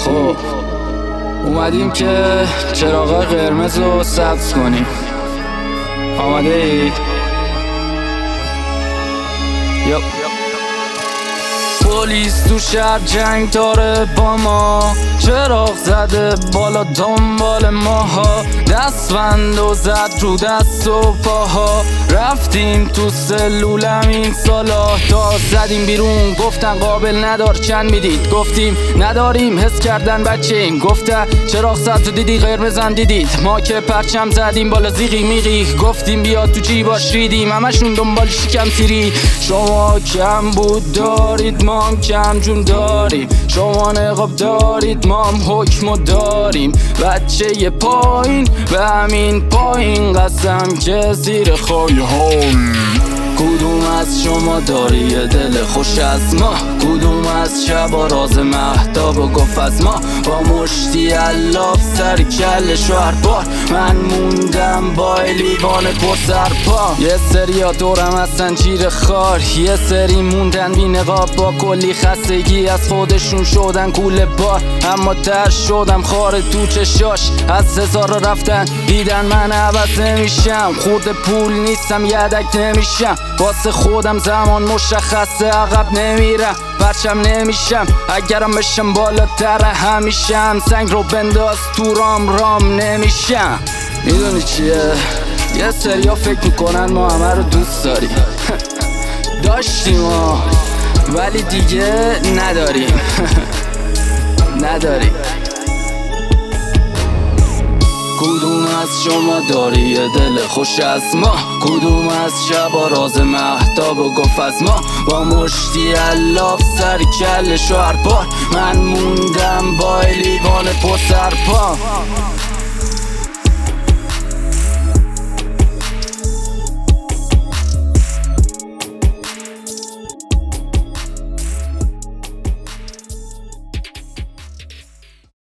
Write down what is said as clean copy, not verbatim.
خب اومدیم که چراغ قرمز رو سبز کنیم. آماده ای؟ پلیس تو شهر جنگ داره با ما، چراغ زده بالا دنبال ماها، دستبند و زد رو دست و پاها، رفتیم تو سلولم این سالا تا زدیم بیرون گفتن قابل ندار چند میدید، گفتیم نداریم حس کردن بچه ایم، گفتن چراغ زد تو دیدی قرمزم دیدید، ما که پرچم زدیم بالا زیغی میغی، گفتیم بیا تو جیباش ریدیم همشون دنبال شکم تیری. شما کم بود دارید ما هم کم جون داریم، شما نقاب دارید ما هم حکم داریم، بچه ی پایین و همین پایین قسم که زیر خواهی هایم. کدوم از شما داری یه دل خوش از ما، کدوم از شبا راز مهتاب و گفت از ما، با مشتی الاف سر کل شوهر بار من موندم با لیوان پر سرپا. یه سریا دورم هستن چیر خار، یه سری موندن بی نقاب با کلی خستگی از خودشون شدن کوله بار، اما تر شدم خار تو چشاش از هزار رفتن دیدن من عوض نمیشم، خورده پول نیستم یدک نمیشم، واسه خودم زمان مشخصه عقب نمیرم پرچم نمیشم، اگرم بشم بالاتر همیشم، سنگ رو بنداز تو رام نمیشم. میدونی چیه؟ یه سریا فکر میکنن ما همه رو دوست داریم داشتیم ولی دیگه نداریم نداریم. کدوم از شما داری یه دل خوش از ما، کدوم از شبا راز مهتاب و گفت از ما، با مشتی الاف سر کل شوهر بار من موندم با لیوان پر سرپا.